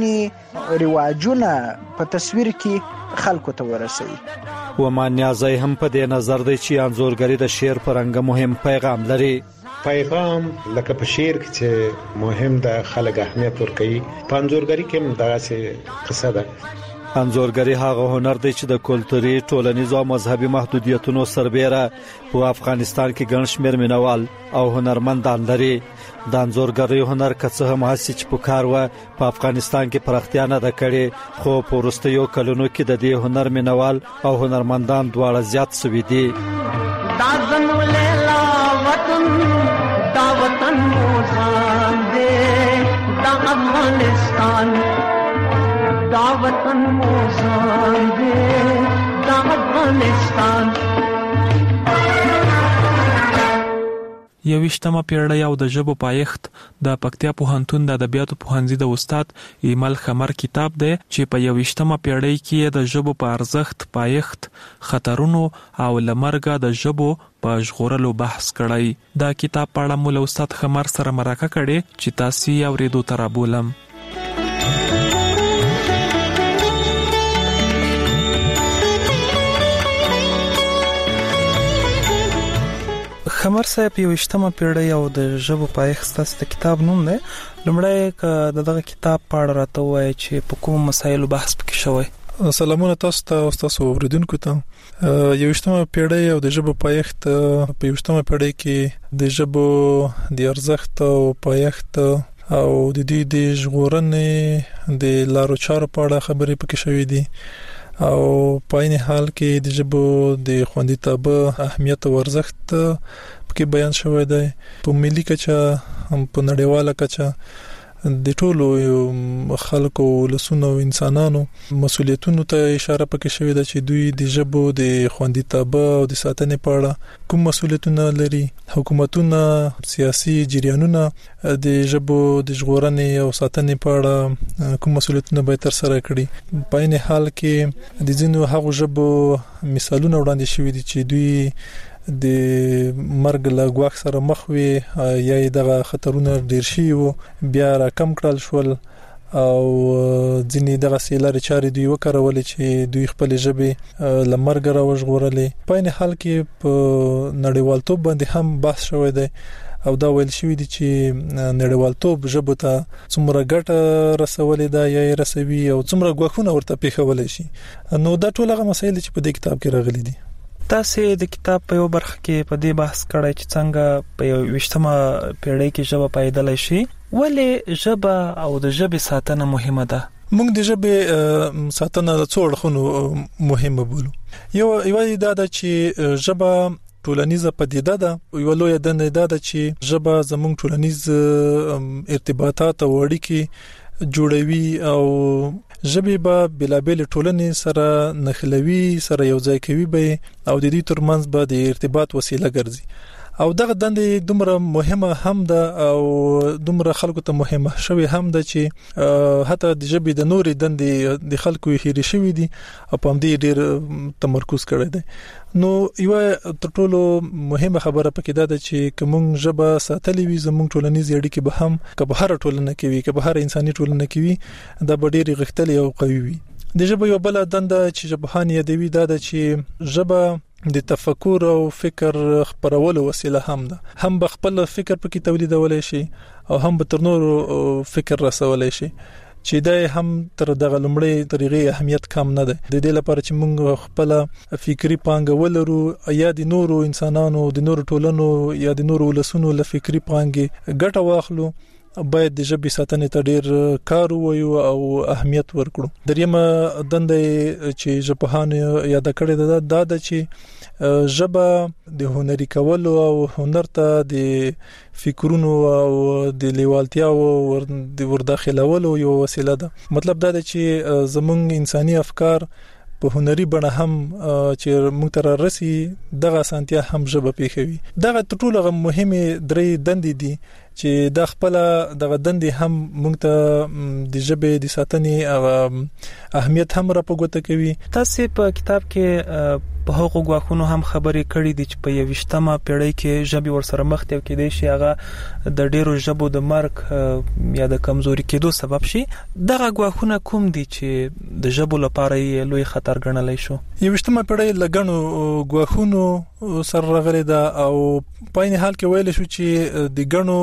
O: ټولنې رواجونه په تصویر کې خلکو ته ورسوي.
M: ومان نیازی هم په دې نظر دی چې انځورګري د شعر په رنګ مهم پیغام لري.
N: پیغام لکه په شعر کې چې مهم د خلک اهمیت ورکوي، په انځورګري کې هم دغسې قصه ده.
M: انځورګري هغه هنر دی چې د کلتوري، ټولنیزو او مذهبي محدودیتونو سربیره په افغانستان کې ګڼ شمېر مینوال او هنرمندان لري. د انځورګرۍ هنر که څه هم هسې چې په کار وه په افغانستان کې پراختیا نه ده کړې، خو په وروستیو کلونو کې د دې هنر مینوال او هنرمندان دواړه زیات سوي دي.
K: دا زنولیلا وطن، دا وطن موزان دی، دا افغانستان، دا وطن موزان دی، دا افغانستان.
C: یویشتمه پیړۍ او د ژبو پایښت د پکتیا پوهنتون د ادبیاتو پوهنځي د استاد ایمل خمر کتاب دی چې په یویشتمه پیړۍ کې د ژبو په ارزښت، پایښت، خطرونو او لمرګه د ژبو په ژغورلو بحث کړی. دا کتاب په اړه مو له استاد خمر سره مرکه کړې چې تاسو یې اورېدو ته رابولم.
E: قمر صاحب یو اجتماع پیړۍ او د ژبو پایښت ستاسو د کتاب نوم دی. لومړی ک دغه کتاب په اړه راته وایي چې په کوم مسایلو بحث پکې شوی.
D: سلامونه تاسو ته او تاسو اوریدونکو ته. یو اجتماع پیړۍ او د ژبو پایښت په یو اجتماع پیړۍ کې د ژبو د ارزښت او پایښت او د دې د ژغورنې د لارو چارو په اړه خبرې پکې شوې دي او په عین حال کې د ژبو د خوندیتوب اهمیت او ارزښت پکې بیان شوی دی. په ملي کچه هم په نړیواله کچه د ټولو خلکو لسونو انسانانو مسولیتونو ته اشاره پکې شوې ده چې دوی د ژبو د خوندیتوب او د ساتنې په اړه کوم مسولیتونه لري. حکومتونه، سیاسي جریانونه د ژبو د ژغورنې او ساتنې په اړه کوم مسولیتونه به تر سره کړي. په عین حال کې د ځینو هغو ژبو مثالونه وړاندې شوي دي چې دوی د مرګ له ګواښ سره مخ وي یا دغه خطرونه ډیر شي وو بیا را کم کړل شول او ځینې دغه سیلارې چارې دوی وکړولې چې دوی خپل ژبې له مرګ را وژغورلې. په عین حال کې په نړیوالتوب باندې هم بحث شوی دی او دا ویل شوی دی چې نړیوالتوب ژبه ته څومره ګټه رسولې ده یا یې رسوي او څومره ګواښونه ورته پیښولې شي. نو دا ټول هغه مسایل چې په دې کتاب کې راغلي دي.
E: تاسو د کتاب په یو برخه کې په دې بحث کړی چې څنګه په یو وشتمه پیړۍ کې ژبه پیدل شي. ولې ژبه او د ژبې ساتنه مهمه ده؟
D: موږ د ژبې ساتنه د څو اړخونو مهمه بولو. یو یو دا ده چې ژبه ټولنیزه پدیده ده. یو لوی دنده ده چې ژبه زموږ ټولنیز ارتباطات او اړیکې جوړوي او ژبه به بلابل ټولنې سره نښلوي، سره یو ځای کوي به او د دې ترمنځ به د ارتباط وسیله ګرځي. او دغه دندې دومره مهمه هم ده او دومره خلکو ته مهمه شوی هم ده چې حتی د ژبې د نورې دندې د خلکو هېرې شوی دي او په همدې ډېر تمرکز کړی دی. نو یو تر ټولو مهمه خبره پکې ده چې کوم ژبه ساتلې وي زموږ ټولنیز اړیکې به هم که په هر ټولنه کې وي، که په هر انساني ټولنه کې وي، دا به ډېر غښتلې او قوي وي. د ژبې یو بل دنده چې ژبهان یادوي دا ده چې ژبه د تفکر او فکر خبرولو وسیله هم ده. هم به خپل فکر پکې تولیدولای شي او هم به تر نورو فکر رسولای شي چې دا هم تر دغه لمړی طریقې اهمیت کم نه ده. د دې لپاره چې موږ خپل فکری پانګه ولرو یا د نورو انسانانو، د نورو ټولنو یا د نورو ولسونو له فکری پانګې ګټه واخلو، باید د ژبې ساتنې ته ډېر کار ووایو او اهمیت ورکړو. دریمه دنده چې ژبهان یاد کړی ده دا ده چې ژبه د هنري کولو او هنر ته د فکرونو او د لیوالتیا او د ورداخلولو یو وسیله ده. مطلب دا ده چې زموږ انساني افکار په هنري بڼه هم چې موږ ته راسي دغه سانتیا هم ژبه پیښوي. دغه ټول هغه مهمه درې دندې دي چې د خپل دغه دندې هم موږ ته د ژبې د ساتنې او اهمیت هم راپګوته کوي.
E: تاسو په کتاب کې په هغو غواخونو هم خبرې کړې دي چې په یوشتمه پیړۍ کې ژبې ورسره مخ ته کېدې شي هغه د ډیرو ژبو د مرګ یا د کمزوري کېدو سبب شي. دغه غواخونه کوم دي چې د ژبو لپاره یې لوی خطر ګڼلای شو؟
D: یوشتمه پیړۍ لګنو غواخونو سره راغلي ده او په عین حال کې ویل شو چې د ګڼو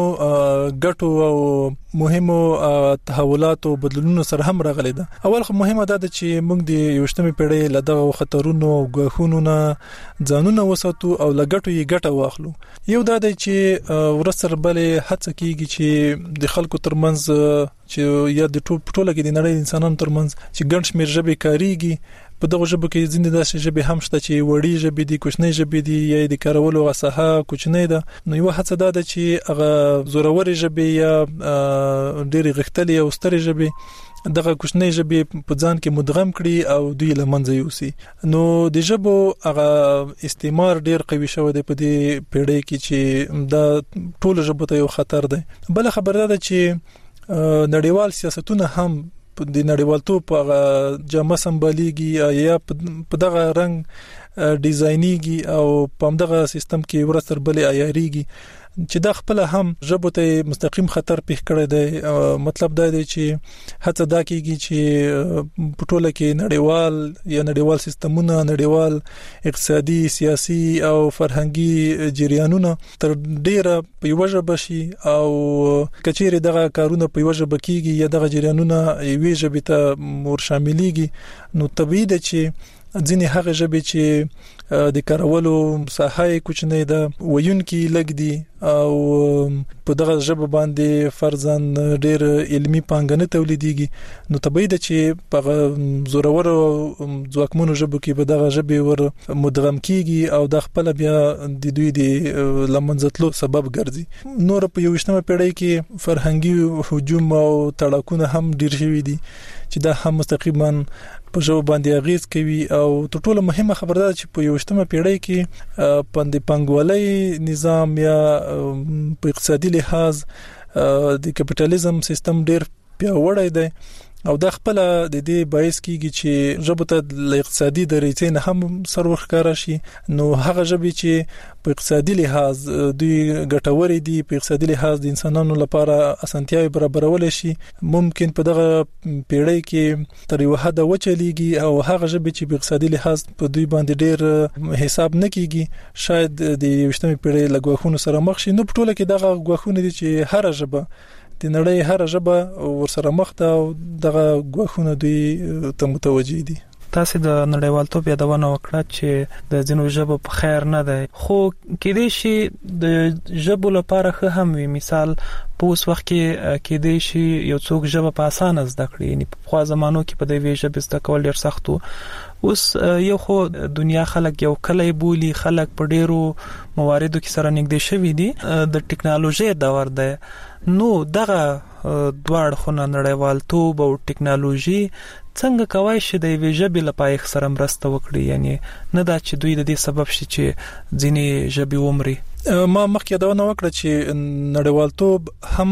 D: ګټو او مهمو تحولاتو بدلونونو سره هم راغلي ده. اول خو مهمه ده چې موږ د یوشتمه پیړۍ له دغه خطرونو او غواخونو نه ځانونه وساتو او لګټو یې ګټه واخلو. یو دا دی چې ورسره بلې هڅه کیږي چې د خلکو ترمنځ چې یا د ټوله کې د نړۍ انسانانو ترمنځ چې ګڼ شمېر ژبې کاریږي. په دغه ژبه کې ځینې داسې ژبې هم شته چې وړي ژبې دي، کوچنۍ ژبې دي یا د کارولو غساحه کوچنۍ ده. نو یو هڅه ده چې هغه زوروري ژبې یا ډېرې غښتلې او سترې ژبې دغه کوچنۍ ژبې په ځان کې مدغم کړي او دوی له منځه یوسي. نو د ژبو هغه استعمار ډېر قوي شوی دی په دې پیړۍ کې چې دا ټول ژبو ته یو خطر دی. بل خبره ده چې نړیوال سیاستونه هم د نړیوالتوب په جامه سمباليږي یا په دغه رنګ ډیزاینيږي او په دغه سیستم کې ورستر بلې عیاریږي.
P: چې دا خپل هم ژبه ته مستقیم خطر پیښ کړی دی. مطلب دا دی چې هڅه دا کیږي چې په ټوله کې نړیوال یا نړیوال سیستمونه، نړیوال اقتصادي، سیاسي او فرهنګي جریانونه تر ډیره په یو ژبه شي او کچېره دغه کارونه په یو ژبه کیږي یا دغه جریانونه یوې ژبې ته ور شاملېږي، نو طبیعي ده چې ځینې هغه ژبې چې د کارولو ساحه کوچنی ده، ویونکي لږ دي او په دغه ژبه باندې فرضاً ډېر علمي پانګه نه تولیدېږي، نو طبیعي ده چې په زورور ځواکمنو ژبو کې به دغه ژبې ور مدغم کیږي او د خپل بیا د دوی د لمنځتلو سبب ګرځي. نور په یوویشتمه پیړۍ کې فرهنګي هجوم او تړاکونه هم ډېر شوي دي چې دا هم مستقیما په ژبه باندې اغیز کوي. او تر ټولو مهمه خبره ده چې په یوویشتمه پیړۍ کې پاندې پانګوالۍ نظام یا په اقتصادي لحاظ د کپټالیزم سیستم ډیر پیاوړی دی او دا خپل د دې باعث کیږي چې ژبه ته د اقتصادي دریځ نه هم سر ورخاره شي. نو هغه ژبه چې په اقتصادي لحاظ دوی ګټوري دي، په اقتصادي لحاظ د انسانانو لپاره اسانتیاوي برابرول شي، ممکن په دغه پیړۍ کې تر یو حد وچلیږي او هغه ژبه چې په اقتصادي لحاظ په دوی باندې ډیر حساب نه کیږي شاید د یوویشتمه پیړۍ لګوخونو سره مخ شي. نو په ټوله کې دغه غوښونه دي چې هر ژبه د نړۍ هر ژبه ورسره مخ ده او دغه غوښونه دوی ته متوجي دي.
E: تاسو د نړیوالتوب یادونه وکړه چې د ځینو ژبو په خیر نه ده، خو کېدې شي د ژبو لپاره ښه هم وي. مثال په اوس وخت کې کېدې شي یو څوک ژبه په اسانه زده کړي، یعنی په خوا زمانو کې په دې ژبه زده کول ډېر سخت وو. اوس یو خو دنیا خلک یو کلی بولی، خلک په ډېرو مواردو کې سره نږدې شوي دي، د ټکنالوژي دور دی. نو دغه دواړه خو نړیوالتوب او ټکنالوژي څنګه کوي چې د یوې ژبې لپاره سره مرسته وکړي، یعنی نه دا چې دوی د دې سبب شي چې ځینې ژبې ومري.
P: ما مخکې دا ونه وکړه چې نړیوالتوب هم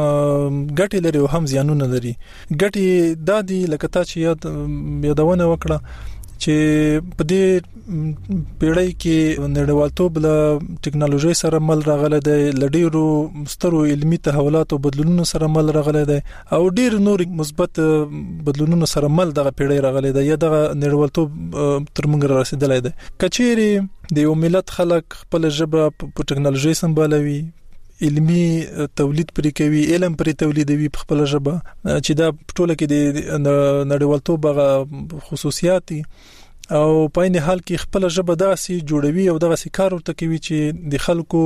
P: ګټې لري او هم زیانونه لري. ګټې دا دي لکه تا چې یاد یادونه وکړه چې په دې پیړۍ کې نړیوالتوب له ټکنالوژي سره مل راغله دی، لډیرو سترو علمي تحولات او بدلونونو سره مل راغله دی او ډیر نور مثبت بدلونونو سره مل دغه پیړۍ راغله دی یا دغه نړیوالتوب تر موږ رسیدلای دی. کچېری د یو ملت خلک خپل ژبه په ټکنالوژي سمبالوي، علمي تولید پرې کوي، علم پرې تولیدوي په خپل ژبه، چې دا ټوله کې د نړیوالتوب هغه خصوصیات او په عین حال کې خپل ژبه داسې جوړوي او دغه کار ورته کوي چې د خلکو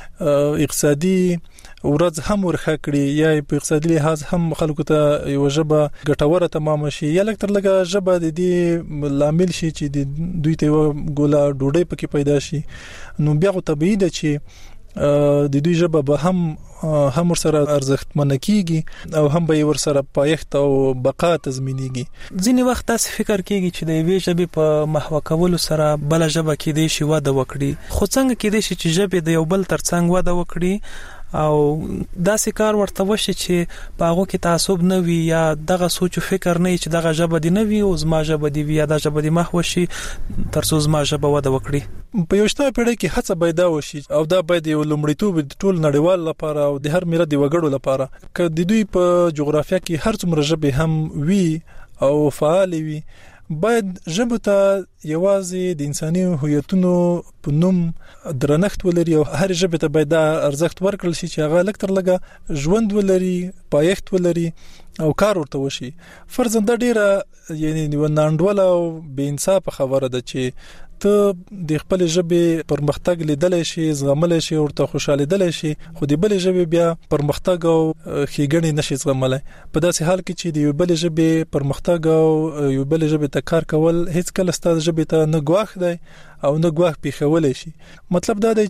P: اقتصادي ورځ هم ورخه کړي یا په اقتصادي لحاظ هم خلکو ته یو ژبه ګټوره تمام شي یا لکه تر لګه ژبه د دې لامل شي چې دوی ته ګولا ډوډۍ پکې پیدا شي. نو بیا خو طبيعي ده چې د دوی ژبه به هم هم سره ارزښتمن کیږي او هم به ور سره پایښت او بقا تضمینېږي.
E: ځینې وخت تاسو فکر کیږي چې د یوې ژبې په محو کولو سره بل ژبه کې دی شي وده وکړي، خو څنګه کې دی چې ژبه د یو بل ترڅنګ وده وکړي او داسې کار ورته وشي چې په هغه کې تعصب نه وي یا دغه سوچ او فکر نه چې دغه ژبه دی نه وي او زما ژبه دی یا د ژبه دی محو شي ترڅو زما ژبه وده وکړي.
P: په یوشتمه پیړۍ کې هڅه باید وشي او دا باید یو لومړیتوب د ټول نړیوال لپاره او د هر ملت د وګړو لپاره چې د دوی په جغرافیه کې هر څومره ژبه هم وي او فعال وي، باید ژبه ته یوازې د انساني هویتونو په نوم درنښت ولري او هر ژبه ته باید ارزښت ورکړل شي چې هغه لکه تر لګه ژوند ولري، پایښت ولري او کار ورته وشي. فرضاً دا ډیره یعنی یو ناندوله او بې انصاف خبره ده چې ته د خپل ژبې پرمختګ لیدلای شي، زغملای شي، ورته خوشاله لیدلای شي، خو د بل ژبې بیا پرمختګ او ښېګڼې نشي زغملای. په داسې حال کې چې د یو بل ژبې پرمختګ او یو بل ژبې ته کار کول هیڅ کله ستاسو ژبې ته نه ګواښ دی او نه ګواښ پیښولای شي. مطلب دا دی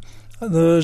P: چې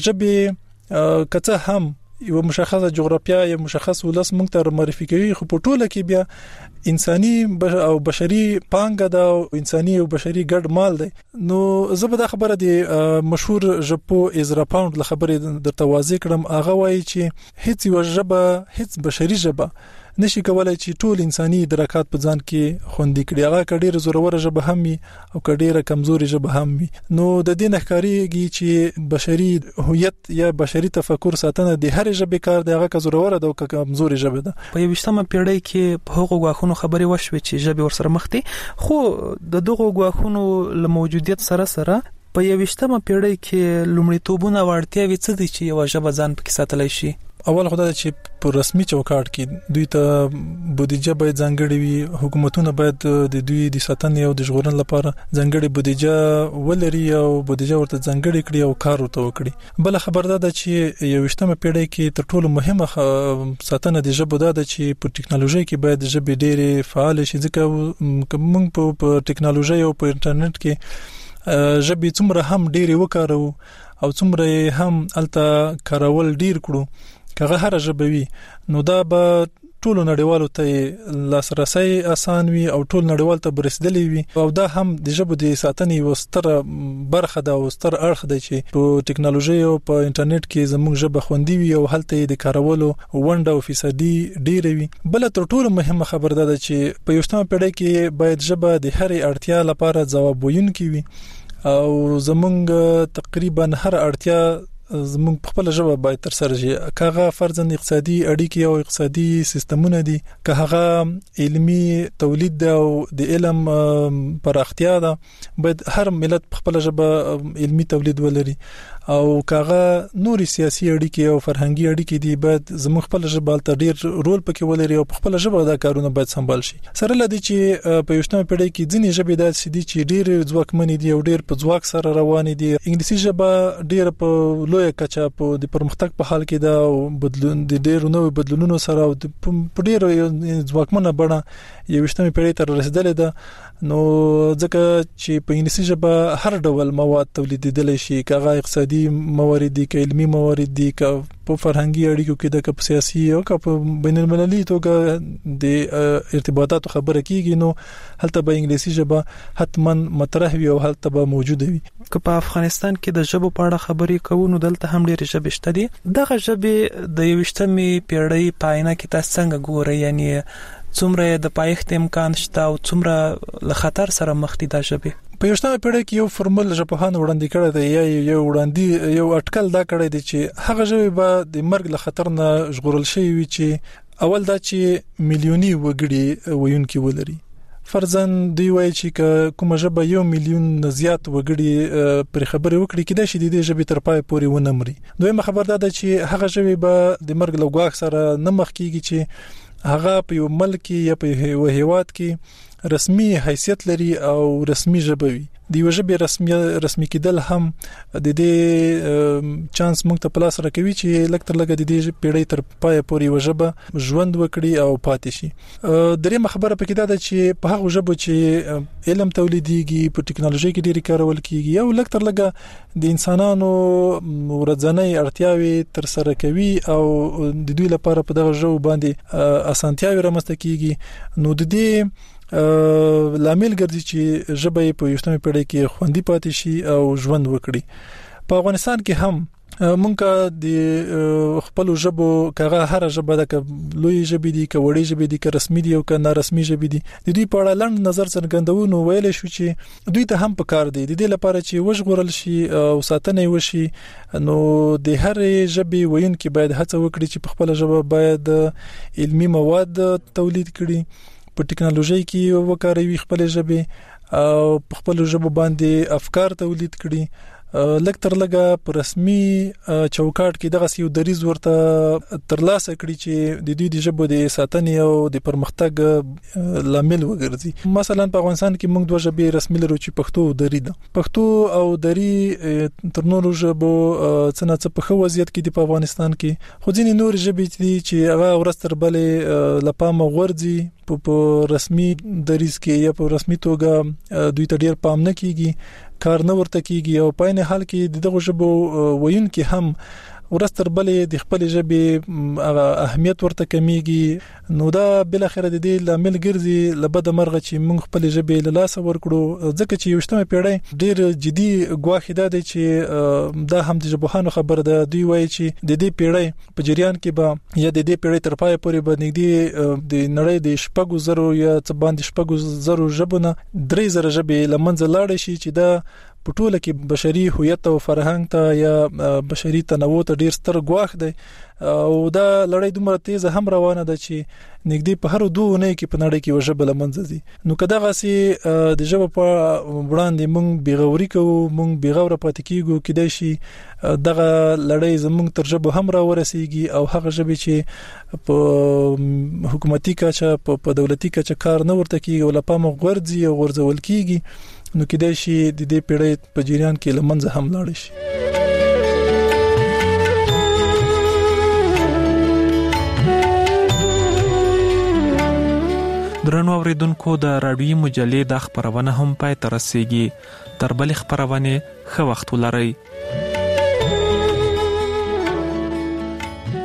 P: ژبې کڅه هم یو مشخصه جغرافیه یا مشخص ولس موږ ته معرفي کوي، خو په ټوله کې بیا انساني او بشري پانګه ده او انساني او بشري ګډ مال دی. نو زه به دا خبره دی مشهور ژبو ازرا پاوند له خبرې درته واضح کړم. هغه وایي چې هیڅ یو ژبه، هیڅ بشري ژبه نشي کولای چې ټول انساني درکات په ځان کې خوندي کړي. هغه کډیر زورور ژبه هم وي او کډیر کمزوري ژبه هم وي. نو د دې نخکاریږي چې بشري هویت یا بشري تفکر ساتنه د هر ژبې کار دی، هغه کزورور ده او کمزوري ژبه ده.
E: په یوشتمه پیړۍ کې په هغو غواخونو خبرې وشوي چې ژبه ورسره مخ دي، خو د دغو غواخونو له موجودیت سره سره په یوشتمه پیړۍ کې لومړیتوبونه وړتیاوي څه دي چې یو ژبه ځان پکې ساتلای شي؟
P: اول خدای چې په رسمي چوکاټ کې دوی ته بودیجه باید ځانګړي وي، حکومتونه باید د دوی د ساتنې او د ژغورنې لپاره ځانګړي بودیجه ولري او بودیجه ورته ځانګړي کړي او کار ورته وکړي. بل خبر ده چې یوشتمه پیړۍ کې تر ټولو مهمه ساتنه د ژبې ده چې په ټکنالوژي کې باید ژبې ډېرې فعال شي، ځکه موږ په ټکنالوژي او په انټرنیټ کې ژبې څومره هم ډېرې وکارو او څومره هم الته کارول ډېر کړو کغه هر ژبوي، نو دا به ټول نړیوالو ته لاسرسي آسان وي او ټول نړیوال ته برسېدلی وي. او دا هم د ژبې د ساتنې وستره برخه ده او ستر اړخ دی چې په ټکنالوژي او په انټرنیټ کې زموږ ژبه خوندي وي او هلته د کارولو ونډه او فیصدي ډیره وي. بل تر ټولو مهمه خبر ده چې په یوشتمه پیړۍ کې باید ژبه د هرې اړتیا لپاره ځواب ویونکې وي او زموږ تقریبا هر اړتیا زموږ په خپل ژبه باید تر سره شي، کاغه فرضاً اقتصادي اړیکې او اقتصادي سیستمونه دي، که هغه علمي تولید او د علم پراختیا ده، باید هر ملت په خپل ژبه علمي تولید ولري، او کاغه نوري سیاسي اړیکې او فرهنګي اړیکې دي باید زموږ خپل ژبه ته ډیر رول پکې ولري او په خپل ژبه دا کارونه باید سمبال شي. سره لدی چې په یوشتمه پیړۍ کې ځینې ژبې داسې دي چې ډیر ځواکمن دي او ډیر په ځواک سره روان دي. انګلیسي ژبه ډیر په لوی کچا په د پرمختګ په حال کې ده او بدلون د ډیرو نوو بدلونونو سره او په ډیرو ځواکمنه بڼه یوشتمه پیړۍ ته رسیدلې ده. نو ځکه چې په انګلیسي ژبه هر ډول مواد تولیدېدل شي، کاغه اقتصادي موارد دي، که علمي موارد دي، که په فرهنګي اړیکو کې د که سیاسي او که په بین المللي توګه د ارتباطاتو خبره کیږي، نو هلته به انګلیسي ژبه حتما مطرح وي او هلته به موجوده وي.
E: که په افغانستان کې د ژبو په اړه خبرې کوو نو دلته هم ډېرې ژبې شته دي. دغه ژبې د یوشتمې پیړۍ په آینه کې تاسو څنګه ګورئ؟ یعنی څومره د پایښت امکان شته او څومره له خطر سره مخ دي دا ژبې؟
P: په یوشتمه پیړۍ کې یو فرمول ژبپوهان وړاندې کړی دی یا یو وړاندې یو اټکل دا کړی دی چې هغه ژبې به د مرګ له خطر نه ژغورل شوی وي چې اول دا چې میلیوني وګړي ویونکي ولري. فرضاً دوی وایي چې کومه ژبه یو میلیون زیات وګړي پر خبرې وکړي کېدای شي د دې ژبې تر پای پورې ونه مري. دویمه خبر دا ده چې هغه ژبې به د مرګ له ګواښ سره نه مخ کیږي چې هغه په یو ملک یا په یو هیواد کې رسمي حیثیت لري او رسمي ژبه وي. د یو ژبې رسمي رسمي کېدل هم د دې چانس موږ ته پلاس راکوي چې لکتر لګه د دې پیړۍ تر پای پورې یو ژبه ژوند وکړي او پاتې شي. درېمه خبره پکې دا ده چې په هغه ژبه چې علم تولیديږي، په ټکنالوژي کې ډېری کارول کیږي او لکتر لګه د انسانانو ورځنۍ اړتیاوي تر سره کوي او د دوی لپاره په دغه ژبه باندې اسانتیاوي رامنځته کیږي، نو د دې لامل ګرځي چې ژبه په یوشتمه پیړۍ کې خوندي پاتې شي او ژوند وکړي. په افغانستان کې هم مونږه د خپل ژبو کغه هر ژبه د لوی ژبې دي، که وړي ژبې دي، که رسمي دي او که نارسمي ژبې دي، د دوی په اړه لاندې نظر څرګندونو ویل شو چې دوی ته هم پکار دي د دې لپاره چې وژغورل شي او ساتنه وشي. نو د هر ژبې ویونکي باید هڅه وکړي چې په خپل ژبه باید علمي مواد تولید کړي، په ټکنالوژي کې وکاروي خپل ژبه او په خپل ژبه باندې افکار تولید کړي. لکتر لګه په رسمي چوکاټ کې دغه یو دریز ورته ترلاسه کړي چې د دوی د ژبې د ساتنې او د پرمختګ لامل وګرځي. مثلا په افغانستان کې موږ دوه ژبې رسمي لرو چې پښتو او دري ده. پښتو او دري تر نورو ژبو څنګه څه په خو وضعیت کې دي په افغانستان کې، خو ځینې نور ژبې دي چې هغه ورستر بلې لپامه غورځي په رسمي دریز کې یا په رسمي توګه دوی ته ډیر پام نه کیږي، کار نه ورته کیږي او په نه حال کې دغه ژبو ویونکي هم ورستر بلې د خپل ژبې اهمیت ورته کمیږي نو دا بل اخر د دې لامل ګرځي لبد مرغه چې موږ خپل ژبې له لاس ورکړو ځکه چې یوشتمه پیړۍ ډیر جدي ګواښ ده چې دا هم د ژبهانو خبر ده دوی وایي چې د دې پیړۍ په جریان کې به یا د دې پیړۍ تر پای پورې به نږدې د نړۍ د شپږو زرو یا څه باندې شپږو زرو ژبونه درې زره ژبې لمنځه لاړ شي چې دا په ټوله کې بشري هویت او فرهنګ ته یا بشري تنوع ته ډیر ستر ګواښ دی او دا لړۍ دومره تیز هم روانه ده چې نږدې په هر دوه نه کې په نړۍ کې وژبه لمنځه دي نو کدا غسي د ژبه په وړاندې مونږ بیغوري کوو مونږ بیغوره پاتې کیږو کېدای شي دغه لړۍ زمونږ تر ژبه هم را ورسیږي او هغه ژبه چې په حکومتي کچه په دولتي کچه کار نه ورته کیږي او لپاره غورځي او غورځول کیږي نو کېدای شي د دې پیړۍ په جریان کې لمنځه هم لاړ شي.
C: درنو اوریدونکو د رادیوي مجلې د خبرونه هم پای ته رسیدي تر بل خبرونه ښه وخت ولرئ.